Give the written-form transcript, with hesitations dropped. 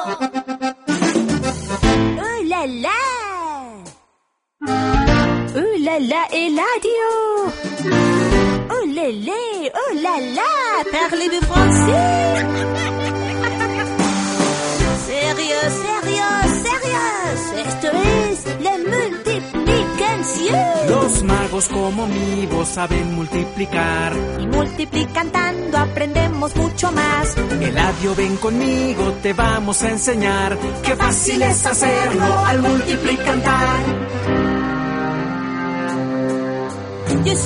Oh là là! Oh là là, Eladio! Oh lélé, oh là là, parlez-vous français? Sérieux, sérieux, sérieux, esto es la multiplicación. Los magos como mi voz saben multiplicar. Y multiplicando aprendemos mucho más. Eladio, ven conmigo, te vamos a enseñar. Qué fácil es hacerlo al multiplicar.